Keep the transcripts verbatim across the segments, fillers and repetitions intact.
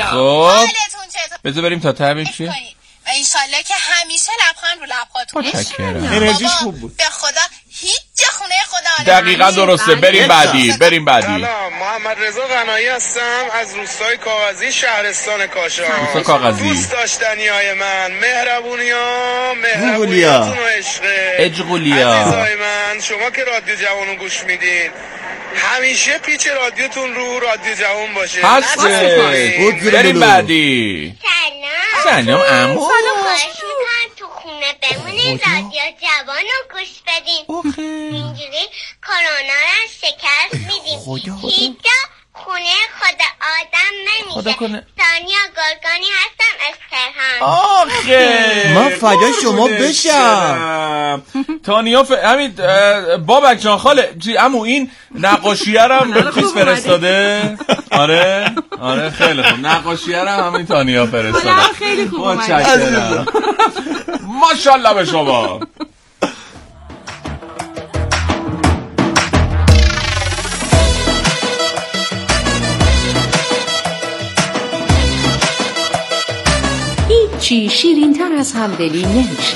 خب حالتون چطور؟ بذار بریم تا ته چی؟ و انشالله که همیشه لبخند رو لبخاتون. انرژیش خوب بود. به خدا هیچ جا خونه خدا دقیقاً درسته. بریم بعدی بریم بعدی. سلام، محمد رضا قنایی هستم از روستای کاغذی شهرستان کاشان. روستای کاغذی. دوست داشتنیای من، مهربونی‌ها، مهربونیاتون و عشق. اجغولیا. عزیزای من، شما که رادیو جوانو گوش میدین همیشه پیچ رادیوتون رو رادیو جوان باشه. هسته. بریم بعدی. سلام. سلام عمو. خواهش میکنم تو خونه بمونید رادیو جوان رو گوش بدین. اینجوری کرونا رو شکست میدیم. هیچ جا خونه خود آدم نمیشه. ثانیا گرگانی هستم از تهران. آخه من فدای شما بشم. تانیا ف... همین بابک جان خاله عمو این نقاشیه رو هم چیز فرستاده. آره آره خیلی خوب. نقاشیه رو هم همین تانیا فرستاده. خیلی خوب متشکرم. ماشاءالله به شما. چی شیرین تر از همدلی نمیشه.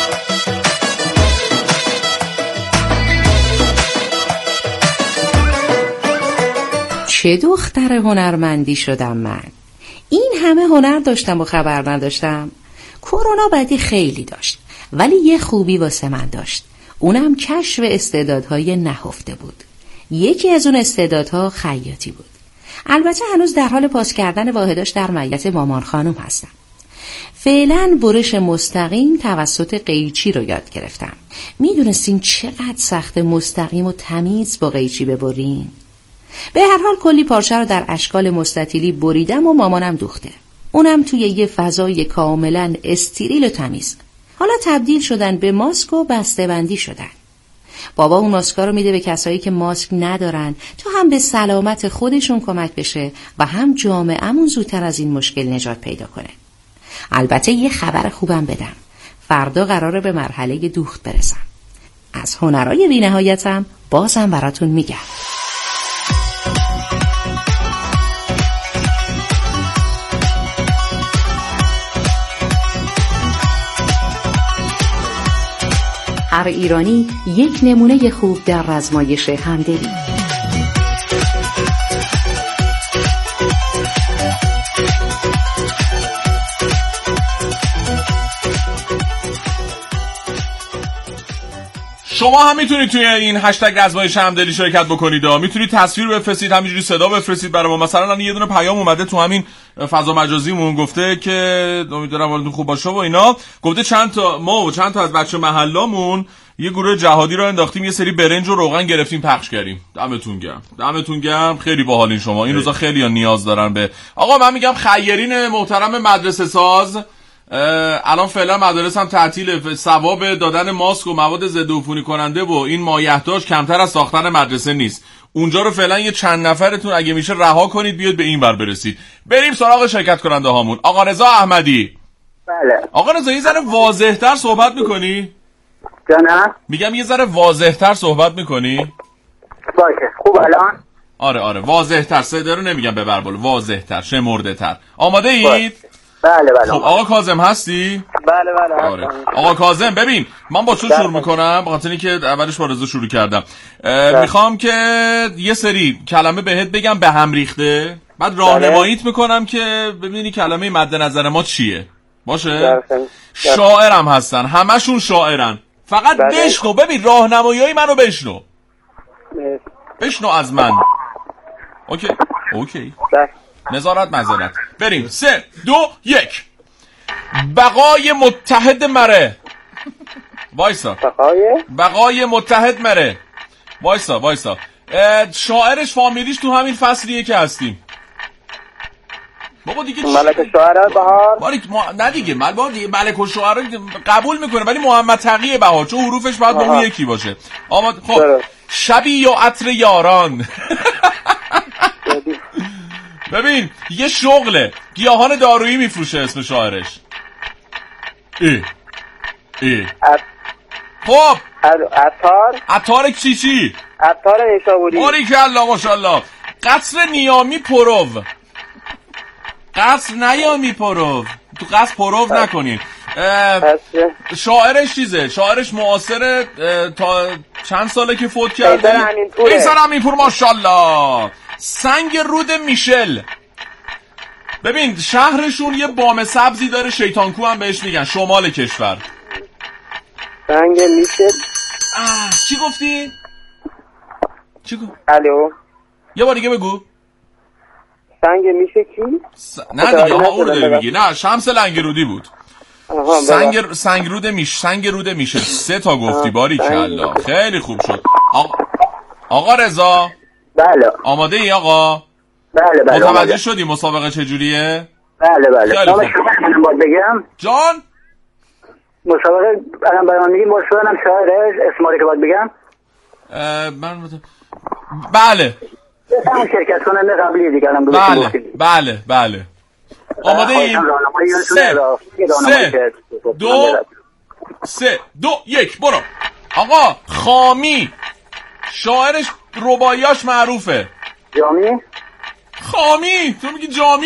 چه دختر هنرمندی شدم من. این همه هنر داشتم و خبر نداشتم. کرونا بدی خیلی داشت ولی یه خوبی واسه من داشت، اونم کشف استعدادهای نهفته بود. یکی از اون استعدادها خیاطی بود. البته هنوز در حال پاس کردن واحداش در میت مامان خانم هستم. فعلا برش مستقیم توسط قیچی رو یاد گرفتم. میدونستین چقدر سخت مستقیم و تمیز با قیچی ببرین؟ به هر حال کلی پارچه رو در اشکال مستطیلی بریدم و مامانم دوخته. اونم توی یه فضای کاملا استریل و تمیز. حالا تبدیل شدن به ماسک و بسته‌بندی شدن. بابا اون ماسکا رو میده به کسایی که ماسک ندارن تا هم به سلامت خودشون کمک بشه و هم جامعه‌مون زودتر از این مشکل نجات پیدا کنه. البته یه خبر خوبم بدم. فردا قراره به مرحله دوخت برسم. از هنرهای بی‌نهایتم بازم براتون میگم. هر ایرانی یک نمونه خوب در رزمایش همدلی. شما هم میتونید توی این هشتگ رزمایش همدلی شرکت بکنید. میتونید تصویر بفرستید، همینجوری صدا بفرستید برای ما. مثلا الان یه دونه پیام اومده تو همین فضا مجازیمون، گفته که امیدوارم حالتون خوب باشه و اینا. گفته چند تا ما و چند تا از بچه محلامون یه گروه جهادی رو انداختیم، یه سری برنج و روغن گرفتیم پخش کردیم. دمتون گرم، دمتون گرم، خیلی باحالین شما. این روزا خیلی‌ها نیاز دارن به آقا. من میگم خیرین محترم مدرسه ساز، الان فعلا مدارس هم تعطیله. ثواب دادن ماسک و مواد ضد عفونی کننده و این مایحتاج کمتر از ساختن مدرسه نیست. اونجا رو فعلا یه چند نفرتون اگه میشه رها کنید، بیاد به این ور برسید. بریم سراغ شرکت کننده هامون. آقا رضا احمدی. بله. آقا رضا یه ذره واضح‌تر صحبت میکنی؟ جانم؟ میگم یه ذره واضح‌تر صحبت میکنی؟ باشه. خوب الان؟ آره آره واضح‌تر. صدا رو نمیگم ببر بالا، واضح‌تر، شمرده‌تر. آماده اید؟ بله بله. خب آقا کاظم هستی؟ بله بله. آره. آقا کاظم ببین من با تو شروع میکنم به خاطر اینکه اولش با رضا شروع کردم. میخوام که یه سری کلمه بهت بگم به هم ریخته، بعد راهنماییت میکنم که ببینی کلمه مد نظر ما چیه. باشه؟ شاعرم هستن، همشون شاعرن. فقط بله. بشنو، ببین راهنماییای منو بشنو. بله. بشنو از من. اوکی اوکی بله. نظارت مزارت. بریم. سه دو یک. بقای متحد مره. وایسا. بقای بقای متحد مره. وایسا وایسا. شاعرش فامیلیش تو همین فصلیه که هستیم. بابا دیگه ملک الشعراء بهار. باریک ما... نه دیگه مل بابا دیگه ملک الشعراء قبول میکنه ولی محمد تقی بهار چون حروفش باید با اون یکی باشه. آمد خب داره. شبی و عطر یاران. ببین یه شغله گیاهان دارویی میفروشه اسم شاعرش. ای ای خب عطار عطار چی چی عطار نیشابوری. باریکالله ماشاءالله. قصر نیامی پرو. قصر نیامی پرو، تو قصر پرو نکنین. شاعرش چیزه؟ شاعرش معاصر تا چند ساله که فوت کرده؟ قیصر امینپور. ماشاءالله. سنگ رود میشل. ببین شهرشون یه بام سبزی داره، شیطانکو هم بهش میگن، شمال کشور. سنگ میشل. آه چی گفتی؟ چی گفت؟ الو یه بار دیگه بگو. سنگ میشه کی؟ س... نه دیگه ها اون رو داری میگی. نه شمس لنگرودی بود. سنگ سنگ رود میش سنگ رود میشه. سه تا گفتی. باری کلا خیلی خوب شد. آقا آقا رضا. بله. آماده ای آقا؟ بله بله. متوجه شدی مسابقه چجوریه؟ بله بله. شما شما باید بگم. جان؟ مسابقه الان برام میگی مسابقه هم شاعرش اسماری که باید بگم؟ من مت... بله. همون شرکت کننده قبلی دیگه الان بله بله بله. آماده ایم؟ سه سه دو سه دو یک برو. آقا خامی شاعرش رباعیاش معروفه. جامی؟ خامی تو میگی جامی؟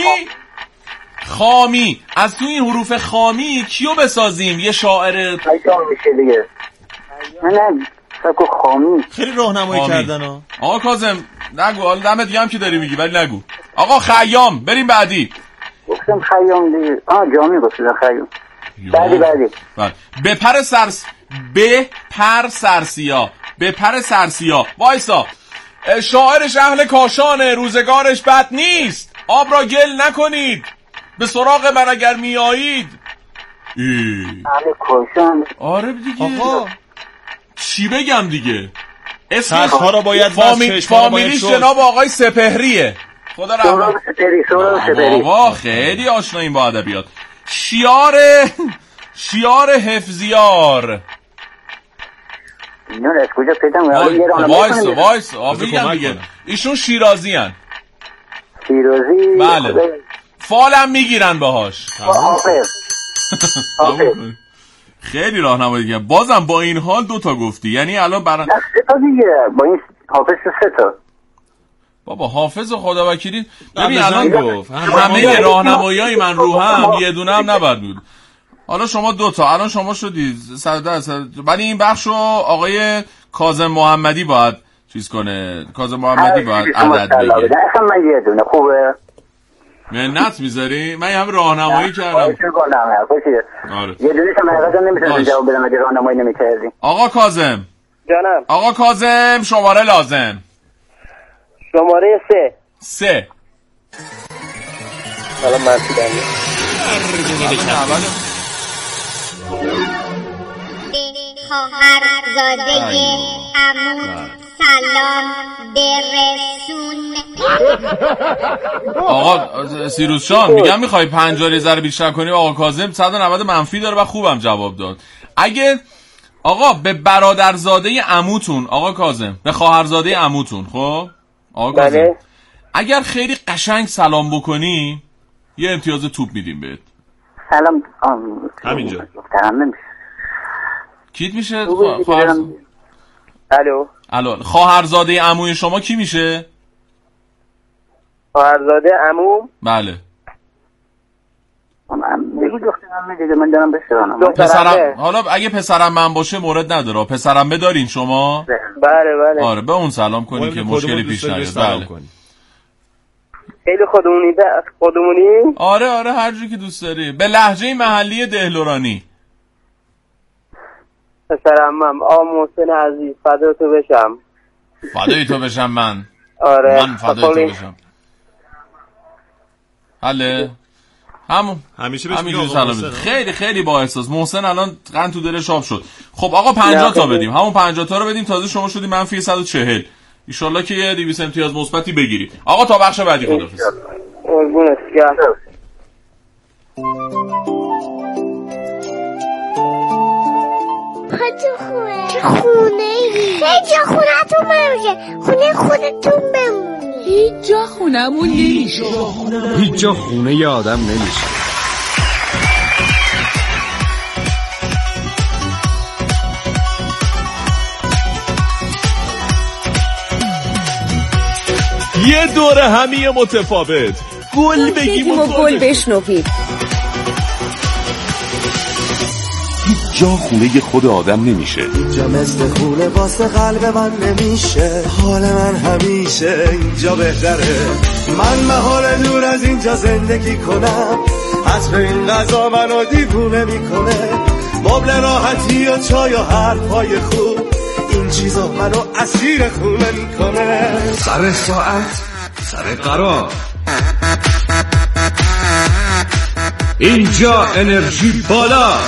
خامی. از تو این حروف خامی کیو بسازیم؟ یه شاعر خیام میشه دیگه. نه نه سکو خامی. خیلی راهنمایی کردن ها. آقا کاظم نگو، حالا دم دیگه هم که داری میگی ولی نگو. آقا خیام. بریم بعدی. گفتم خیام دیگه. آه جامی گفتم خیام. بعدی بعدی. بله. بپر سرس بپر سرسیا بپر سرسیا. وایسا. شاعرش اهل کاشانه، روزگارش بد نیست، آب را گل نکنید، به سراغ من اگر میایید. اهل کاشان. آره دیگه. آقا چی بگم دیگه؟ اسم ها رو باید فامیل فامیلیش جناب آقای سپهریه. خدا رحمت. آقا خیلی آشناییم با ادبیات. شیار شیار حفظیار. اینو از کجا پیدا می‌کنم؟ وایس وایس میگم دیگه. ایشون شیرازی ان. شیرازی. بله. فالم میگیرن باهاش. حافظ. خیلی راهنمایی دیگه. بازم با این حال دو تا گفتی. یعنی الان برای سه تا دیگه. با این حافظ سه تا. بابا حافظ و خدا وکیلی. ببین الان گفت همه راهنماییای من رو هم یه دونه هم نباید بود. حالا شما دو تا الان شما شدی صد درصد. ولی این بخشو آقای کاظم محمدی باید چیز کنه. کاظم محمدی باید عدد بگه. اصلا من یه دونه خوبه. منت میذاری؟ من همه راهنمایی کردم. آره. یه دونه هم حقیقتا نمیتونم جواب بدم اگه راهنمایی نمی‌کردی. آقا کاظم. جانم. آقا کاظم شماره لازم. شماره سه. سه. حالا من دیدم. خواهر زاده عمو سلام برسون. آقا سیروس شان میگم میخوای پنجاه یه ذره بیشتر کنی. آقا کاظم صد و نود منفی داره و خوبم جواب داد. اگه آقا به برادرزاده عموتون آقا کاظم به خواهرزاده عموتون خب آقا کاظم بله. اگر خیلی قشنگ سلام بکنی یه امتیاز توپ میدیم بهت. سلام همینجا کیت میشه؟ خواهر... الو الو خواهرزاده عموی شما کی میشه؟ خواهرزاده عمو بله. بگو دخترم دیگه من دارم بسرانم. پسرم حالا اگه پسرم من باشه مورد نداره. پسرم بدارین شما؟ بله بله. آره به اون سلام کنی که مشکلی پیش نیاد. بله. خیلی خودمونی ده خودمونی؟ آره آره هر جوری که دوست داری. به لهجه محلی دهلورانی. پسرم من آ محسن عزیز فدای تو بشم. فدای تو بشم من. آره. من فدای تو بشم. حله همون همیشه بهش میگم سلام. خیلی خیلی با احساس. محسن الان قند تو دلش آب شد. خب آقا پنجاه تا بدیم. همون پنجاه تا رو بدیم. تازه شما شدی منفی صد و چهل. ان شاء الله که یه دویست امتیاز مثبتی بگیری. آقا تا بخش بعدی خدافظ. قربونت برم. خودتون خونه چه خونه ای؟ هیچ جا خونه تون نمیشه. خونه خودتون بمونی. هیچ جا خونمون نمیشه. هیچ جا خونه ی آدم نمیشه. یه دوره همی متفاوت، گل بگیم و گل بشنویم. هیچ جا خونه خود آدم نمیشه. اینجا مثل خونه واسه قلب من نمیشه. حال من همیشه اینجا بهتره. من محال دور از اینجا زندگی کنم. حتی این غذا منو دیوونه میکنه. مبل راحتی و چای و حرفای خوب، این چیزا منو اسیر خونه میکنه. سر ساعت سر قرار، اینجا انرژی بالا.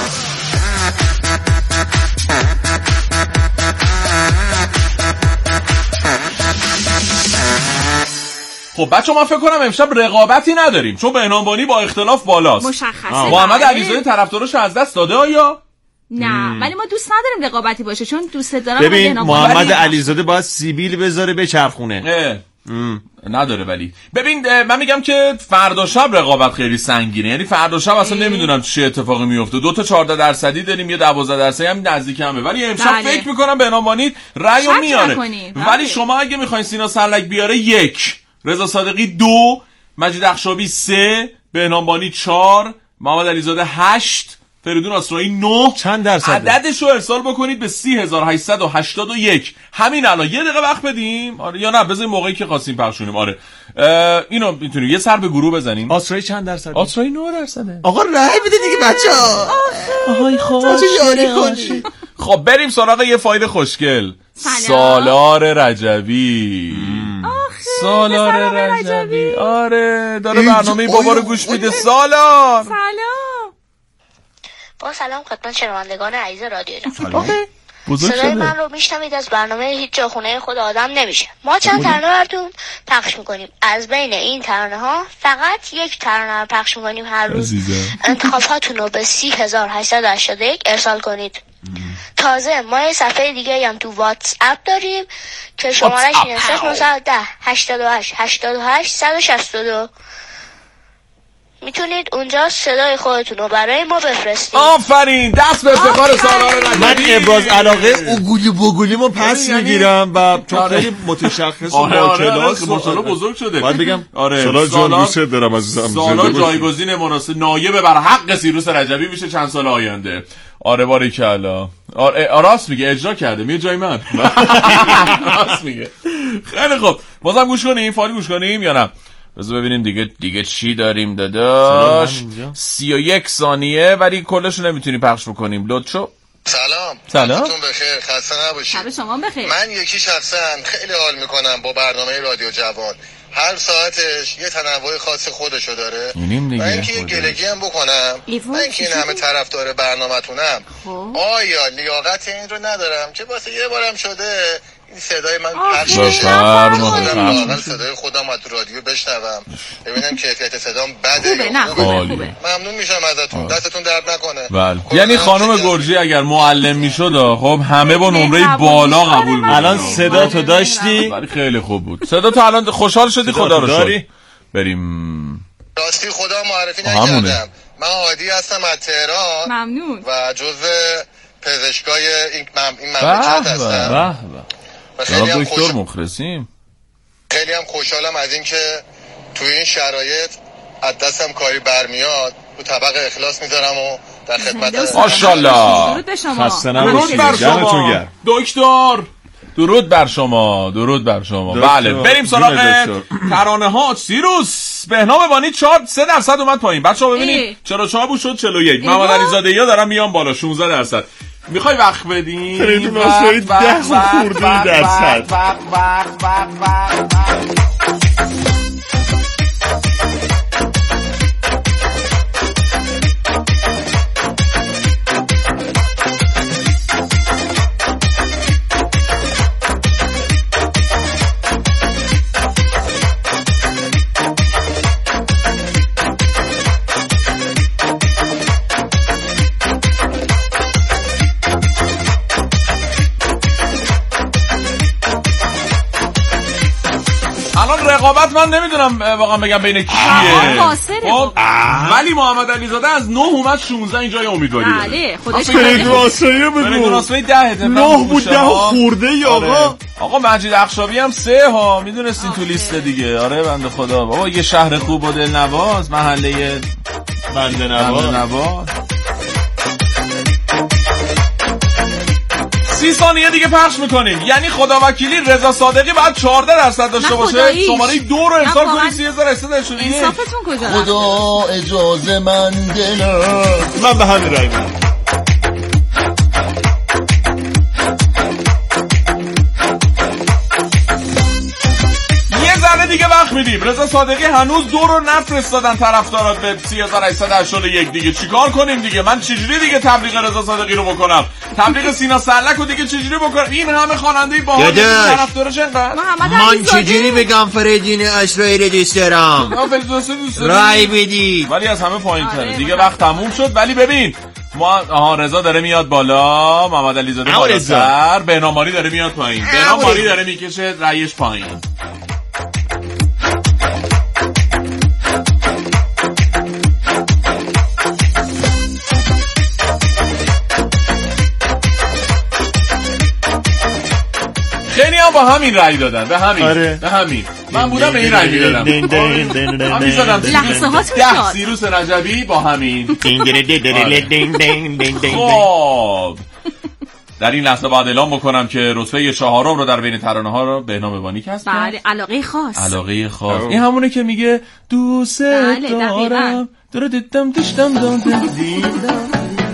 خب بچه ما فکر کنم امشب رقابتی نداریم چون بهنام بانی با اختلاف بالاست. مشخصه. محمد علیزاده طرفدارش از دست داده آیا؟ نه ولی ما دوست نداریم رقابتی باشه چون دوست دارم. ببین محمد علیزاده باید سیبیل بذاره به چرخونه. نداره ولی ببین من میگم که فردا شب رقابت خیلی سنگینه. یعنی فردا شب اصلا نمیدونم چه اتفاقی میفته. دو تا چهارده درصدی داریم، یه دوازده درصدی هم نزدیک همه، ولی امشب بله. فکر میکنم بهنام بانی رأیو میاره. ولی شما اگه میخواین سینا سرلک بیاره یک، رضا صادقی دو، مجید اخشابی سه، بهنام بانی چهار، محمد علیزاده هشت، فریدون آسرایی نه. چند درصد؟ عددش رو ارسال بکنید به سی هزار و هشتصد و هشتاد و یک. همین الان یه دقیقه وقت بدیم. آره یا نه بذاریم موقعی که خواستیم پخشونیم. آره اینو میتونیم یه سر به گروه بزنیم. آسرایی چند درصد؟ آسرایی نه درصده. آقا رأی بده دیگه بچه‌ها. آهای خوش یاری کنی. خب بریم سراغ یه فایل خوشگل. سالار رجبی. سالار رجبی. آره داره برنامه بابا رو گوش میده. سالار. سلام. با سلام خدمت شنوندگان عزیز رادیو جوان. صدای من رو میشنوید از برنامه هیچ جا خونه خود آدم نمیشه. ما چند ترانه براتون پخش میکنیم. از بین این ترانه ها فقط یک ترانه رو پخش میکنیم هر روز. انتخاب هاتون رو به سی هزار و هشتصد و هشتاد و یک ارسال کنید. تازه ما یه صفحه دیگه هم تو واتس اپ داریم که شمارش اینه صفر نهصد و ده هشتاد و هشت هشتاد و هشت صد و شصت و دو. میتونید اونجا صدای خودتون رو برای ما بفرستید. آفرین، دست به افتخار سالار رجبی. من ابراز علاقه اوگولی بوگولیمو پس میگیرم و چون خیلی متشخص و با کلاس ماشاءالله بزرگ شده. باید بگم آره سالار جان دوست دارم عزیزم. سالار جایگزین مناسب نایب بر حق سیروس رجبی میشه چند سال آینده. آره باریکلا. آره راست میگه اجرا کرده میگه جای من. راست میگه. خیلی خوب بازم گوش کنیم فایل گوش کنیم یا نه؟ بذار ببینیم دیگه دیگه چی داریم داداش. سی و یک ثانیه ولی کلش رو نمیتونی پخش بکنیم. لطفو سلام سلام حالتون بخیر، خسته نباشید. شب شما بخیر. من یکی شخصا خیلی حال میکنم با برنامه رادیو جوان. هر ساعتش یه تنوع خاص خودشو داره. من اینکه یه گلگی هم بکنم من اینکه این همه طرفدار برنامه‌تونم آیا لیاقت این رو ندارم که واسه یه بارم شده این صدای من پخش بشه. واقعا صدای خودم از رادیو بشنوم ببینم کیفیت صدام بده یا خوبه. ممنون میشم ازتون. دستتون درد نکنه. بله. یعنی خانم گرجی اگر معلم میشد خب همه با نمره بالا قبول می‌شد. الان صدا تو داشتی؟ ولی خیلی خوب بود. صدا تو الان خوشحال شدی؟ خدا رو شکر. بریم. راستی خدا معرفی نکردم. من عادی هستم از تهران. ممنون. و جزو پزشکای این این مملکت هستم. خیلی هم دکتر مخلصیم. خیلی هم خوشحالم از این که توی این شرایط از دستم کاری برمیاد رو طبق اخلاص میذارم و در خدمت. ماشاءالله. درود به شما. درود بر شما دکتر. درود بر شما. درود بر شما. بله بریم سراغ ترانه ها. سیروس بهنام بانی چهار سه درصد اومد پایین. بچه‌ها ببینید چرا چهار بود شد چهل و یک. محمد علیزاده یا دارم میام بالا شانزده درصد. میخوای وقت بدیم؟ فریدون آسرایی ده خورده درصد. رقابت من نمیدونم واقعا بگم بین کیه. خب ولی محمد علیزاده از نه اومد شانزده اینجای امیدواری بله خودش فریدون آسرایی بگو. فریدون آسرایی ده نه بود ده خورده ای آقا. آقا مجید اخشابی هم سه ها، میدونستین تو لیست دیگه. آره بنده خدا بابا، یه شهر خوب و دلنواز، محله بنده نواز. بنده نواز. سی ثانیه دیگه پخش میکنیم. یعنی خدا وکیلی رضا صادقی باید چهارده درصد داشته باشه. شماره دو رو ارسال کنید سی هزار هشتصد شد. انصافتون کجا؟ خدا اجازه من دلم. من به همین رای میدم. دیگه وقت میدیم. رضا صادقی هنوز دو رو نفرستادن طرفدارات به سی هزار و هشتصد و هشتاد و یک. دیگه چیکار کنیم دیگه؟ من چجوری دیگه تبلیغ رضا صادقی رو بکنم؟ تبلیغ سینا سرلک رو دیگه چجوری بکنم؟ این همه خواننده باحال طرفدارش انقدر. من چجوری بگم فریدین اشرایی رو دوست دارم؟ رای بدید. ولی از همه پایین‌تره. دیگه وقت تموم شد. ولی ببین ما آها رضا داره میاد بالا، محمد علیزاده بالاتر، بهنام ماری داره میاد پایین. بهنام ماری داره میکشه رایش پایین. خیلی هم با همین رای دادن. به همین آره. به همین من بودم به این رای میدادم. من میزدم لحظه هاتون ده سیروس رجبی با همین. خب در این لحظه باید اعلام بکنم که رتبه چهارم رو در بین ترانه ها رو بهنام بانی کسب کرد. بله علاقه خاص. علاقه خاص. این همونه که میگه دوست دارم درو دیدم دشتم دادم دیدم.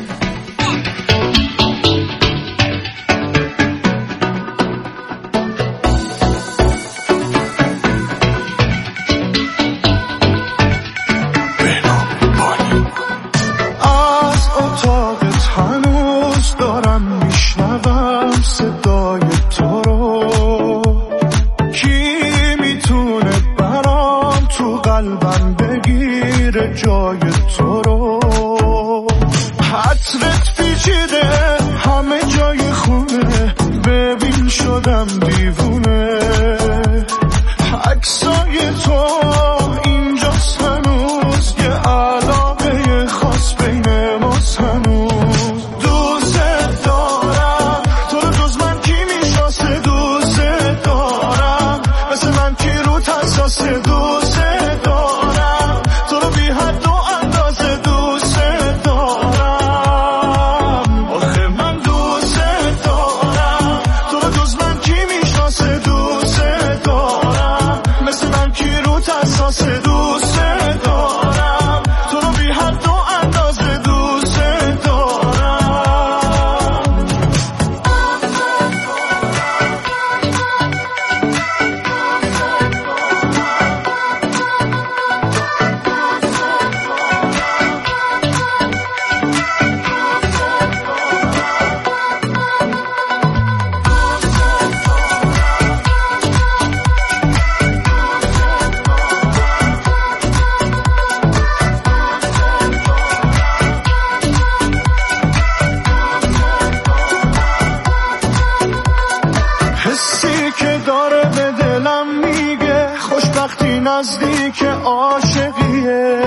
نزدیک عاشقیه،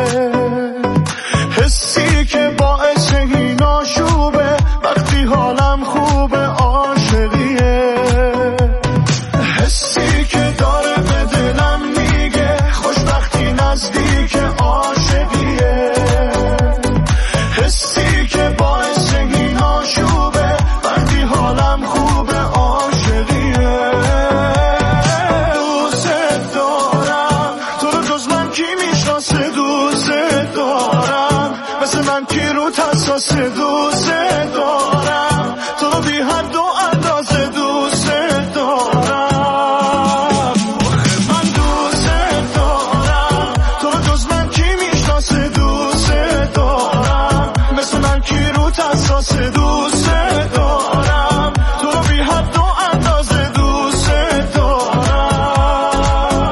حسی که باعث این آشوبه وقتی حالم خوبه عاشقیه، حسی که داره به دلم میگه خوشبختی نزدیک عاشقیه، حسی که باعث این آشوبه وقتی حالم خوبه عاشقیه. حساس دوست دارم تو رو بی حد و اندازه دوست دارم، من دوست دارم تو رو جز من کی میشناسه دوست دارم، مثل من کی رو حساس دوست دارم تو رو بی حد و اندازه دوست دارم.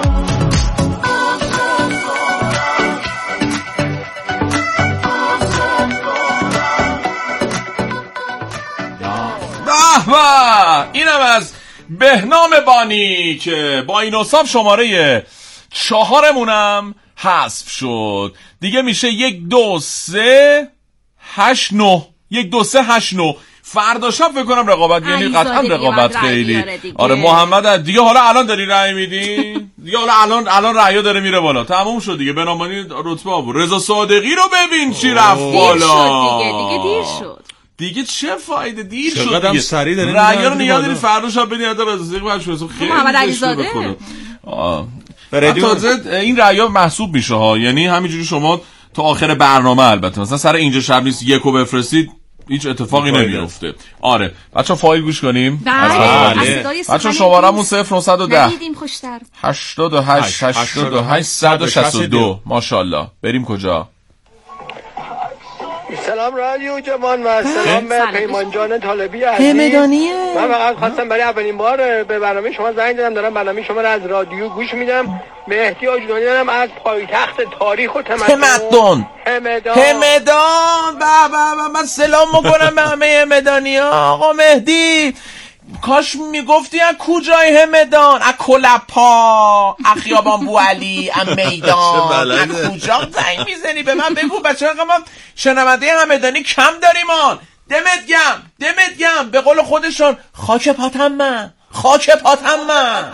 و اینم از بهنام بانی که با این اوصاف شماره چهارمونم حذف شد. دیگه میشه یک دو سه هشت نو یک دو سه هشت نو. فردا شب فکر کنم رقابت، یعنی قطعا رقابت خیلی. آره محمد دیگه حالا الان داری رأی میدی؟ دیگه حالا الان الان رأی داره میره بالا. تموم شد دیگه. بنابراین رتبه آورد. رضا صادقی رو ببین چی رفت بالا. دیگه دیگه دیر شد. دیگه چه فایده دیر شد چقدرم دیگه. سریع دارین رأی رو نگاه داری فردا شب بدین حتی رضا صادقی بچه‌ها خیلی محمد علیزاده. تازه این رأی محسوب میشه ها، یعنی همینجوری شما تا آخر برنامه البته مثلا سر اینجا شب نیست یکو بفرستید هیچ اتفاقی نمیفته. آره بچه‌ها فایل گوش کنیم. بله. بچه‌ها شماره‌مون صفر نهصد و ده ندیدیم خوشتر هشتاد و هشت هشتاد و هشت صد و شصت و دو. ماشاءالله. بریم کجا؟ سلام رادیو جوان و سلام به پیمان جان طالبی عزیز. همدانیه. من فقط خواستم برای اولین بار به برنامه شما زنگ زدم، دارم برنامه شما رو از رادیو گوش میدم. مهدی آجدانی دارم از پایتخت تاریخ و تمدن همدان همدان همدان بابا من سلام میکنم به همه همدانی‌ها. آقا مهدی کاش میگفتی از کجای همدان؟ از کلپا، از خیابان بوعلی، از میدان، از کجا زنگ میزنی؟ به من بگو بچه ها، من شنونده همدانی کم داریم آن. دمت گم دمت گم. به قول خودشون خاک پاتم من، خاک پاتم من.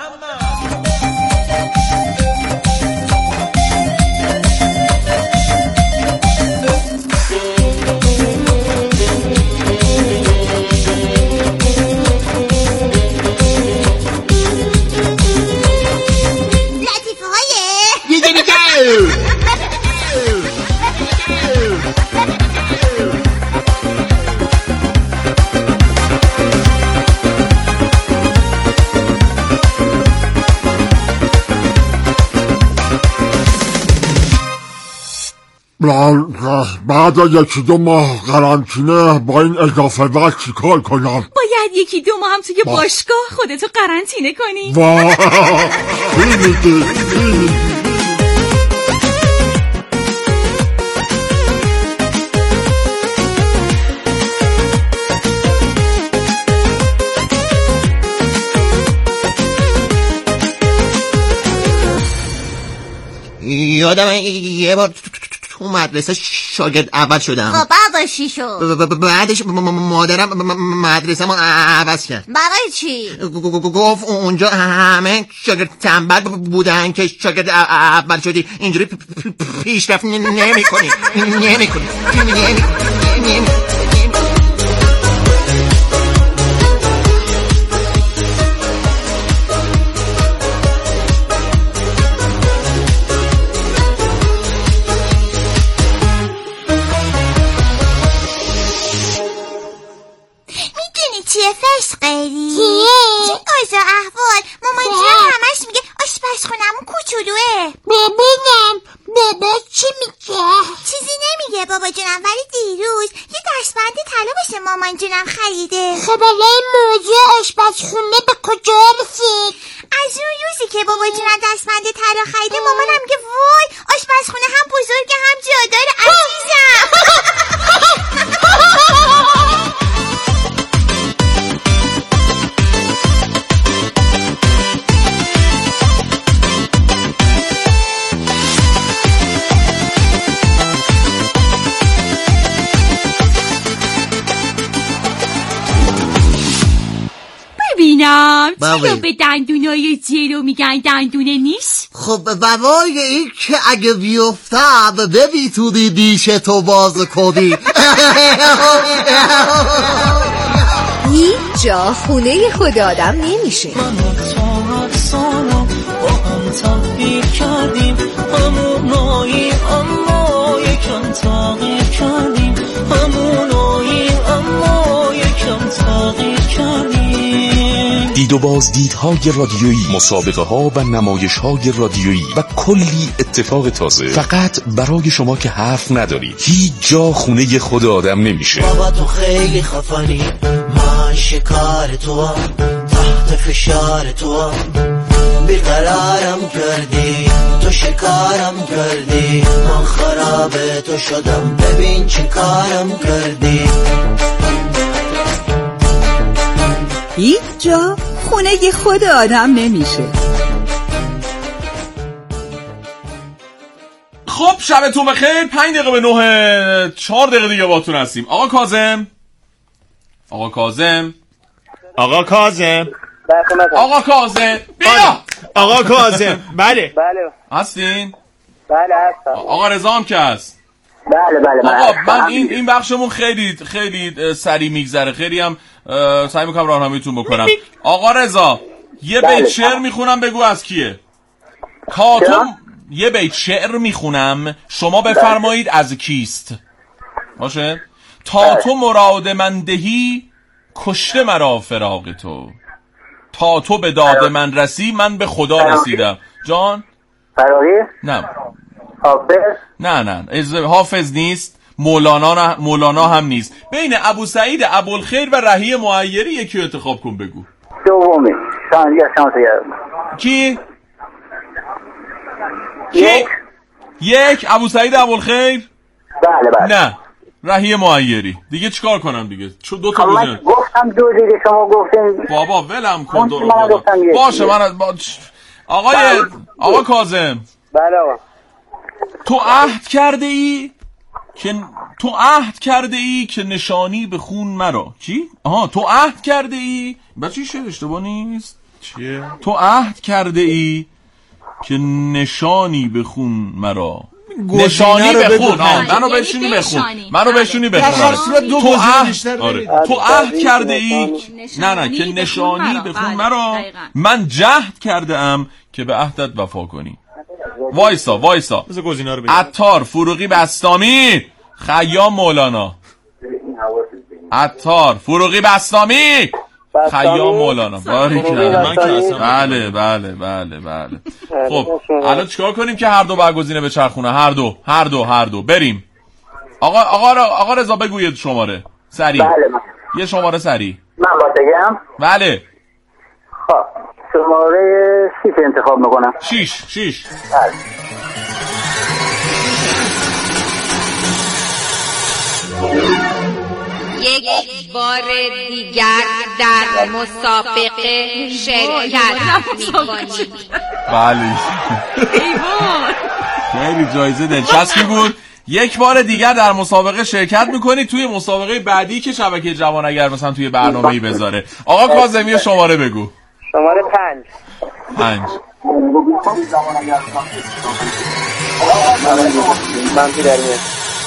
بعد یکی دو ماه قرنطینه با این اضافه وقت چیکار کنم؟ باید یکی دو ماه هم توی باشگاه خودتو قرنطینه کنی. واه چی میگی؟ یادم یه بار تو مدرسه شاگرد اول شدم. خب بعدش چی شد؟ بعدش مادرم مدرسه ما عوض کرد. برای چی؟ گفت اونجا همه شاگرد تنبل بودن که شاگرد اول شدی اینجوری پیشرفت نمی کنی نمی کنی نمی کنی. چه اوضاع احوال؟ مامان جون همش میگه آشپزخونمون کوچولوئه. ببینم بابا چی میگه؟ چیزی نمیگه بابا جونم، ولی دیروز یه دستبند طلا واسه مامان جونم خریده. خب حالا این موضوع آشپزخونه به کجا رسید؟ از اون روزی که بابا جونم دستبند طلا خریده مامانم میگه وای آشپزخونه هم بزرگه هم جادار عزیزم. ببینم چرا به دندونای جلو میگن دندونه نیست؟ خب برای این که اگه بیفتم ببیتونی دیش تو باز کنی. هیچ جا خونه خود آدم نمیشه. من تا افسانم با هم تغییر کردیم، همونایی اما یکم تغییر کردیم، همونایی اما یکم تغییر کردیم. دید و بازدیدهای رادیویی، مسابقه ها و نمایش های رادیویی و کلی اتفاق تازه فقط برای شما که حرف ندارید. هیچ جا خونه خود آدم نمیشه. بابا تو خیلی خفنی، من شکار تو هم، تحت فشار تو هم، بیقرارم کردی، تو شکارم کردی، من خراب تو شدم، ببین چه کارم کردی. هیچ جا خونه خود آدم نمیشه. خب شبتون بخیر. پنج دقیقه به نه، چهار دقیقه دیگه باتون هستیم. آقا کاظم آقا کاظم آقا کاظم آقا کاظم بیا آقا کاظم بله بله هستین؟ بله هستم. آقا رضا هم که هست. بله بله آقا من این این بخشمون خیلی خیلی سریع میگذره، خیلی هم سعی میکنم راهنماییتون بکنم. آقا رضا یه بیت شعر میخونم بگو از کیه. تا تو یه بیت شعر میخونم شما بفرمایید از کیست. باشه؟ تا تو مراد من دهی کشته مرا فراق تو، تا تو به داد من رسی من به خدا رسیدم. جان فراغی؟ نه حافظ؟ نه نه حافظ نیست، مولانا نه، مولانا هم نیست. بین ابو سعید ابوالخیر و رهی معیری یکی رو انتخاب کن بگو. دومی شان یا شانس کی؟ یک یک ابو سعید ابوالخیر؟ بله بله. نه رهی معیری. دیگه چیکار کنم دیگه؟ چون دو تا من گفتم دو دیگه شما گفتین. بابا ولم کن دو رو. باشه من با... آقای آقا کاظم. بله آقا. تو عهد کرده ای که تو عهد کرده ای که نشانی به خون مرا. چی؟ آها تو عهد کرده ای بچه شعر اشتباه نیست. چیه؟ تو عهد کرده ای که نشانی به خون مرا. نشانی به خون. منو بشونی بخون. منو بشونی بخون. تو عهد آره. تو عهد کرده ای نه نه که نشانی به خون مرا. من جهد کرده ام که به عهدت وفا کنی. وایسا وایسا عطار فروغی بسطامی خیام مولانا. عطار فروغی بسطامی خیام مولانا. بله بله بله بله. خب الان چیکار کنیم که هر دو برگزینه به چرخونه؟ هر دو هر دو هر دو بریم. آقا آقا آقا رضا بگوید شماره سریع. بله یه شماره سریع. من با بگم؟ بله. خب شماره شیش انتخاب میکنم. شیش شیش. بله. یک بار دیگر در مسابقه شرکت می‌کنید. بله. خیلی جایزه دلچسبی بود. یک بار دیگر در مسابقه شرکت میکنید توی مسابقه بعدی که شبکه جوان اگر مثلا توی برنامه‌ای بذاره. آقا کاظمی شماره بگو. شماره پنج. پنج. منفی در میاد.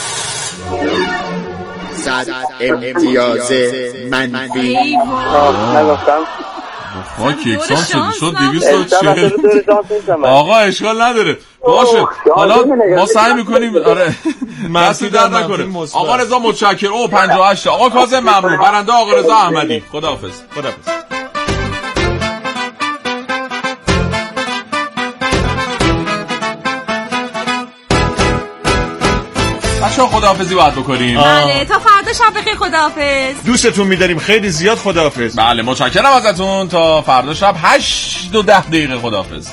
صد امتیاز منفی. نگفتم ما کیکسان شدی شد دویست و چهل. آقا اشکال نداره باشه. حالا ما سعی میکنیم آره منفی در نکنه. آقا رضا متشکر. او پنجاه و هشت. آقا کاظم ممنون. برنده آقا رضا احمدی. خداحافظ. خداحافظ. بچه‌ها خداحافظی باید بکنیم. بله تا فردا شب بخیر. خداحافظ. دوستتون می‌داریم خیلی زیاد. خداحافظ. بله متشکرم ازتون. تا فردا شب هشت و ده دقیقه. خداحافظ.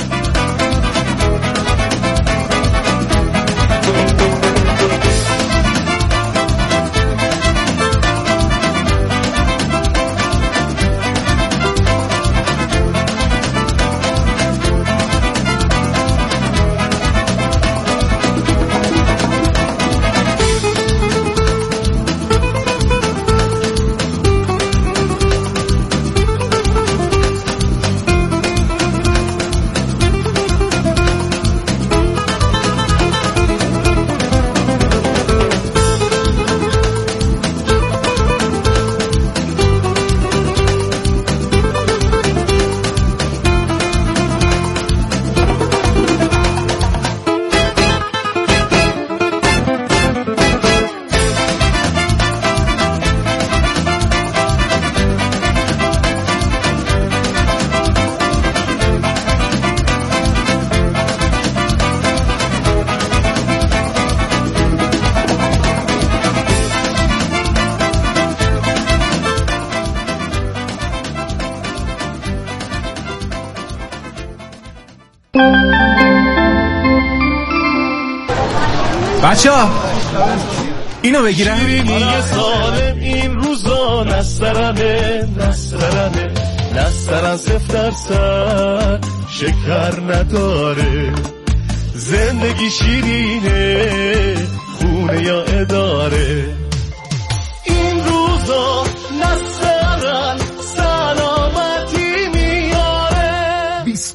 بچه ها اینو بگیرم. شیرینی سالم این روزا نسترنه نسترنه نسترن صفر درصد شکر نداره. زندگی شیرینه خونه یا اداره.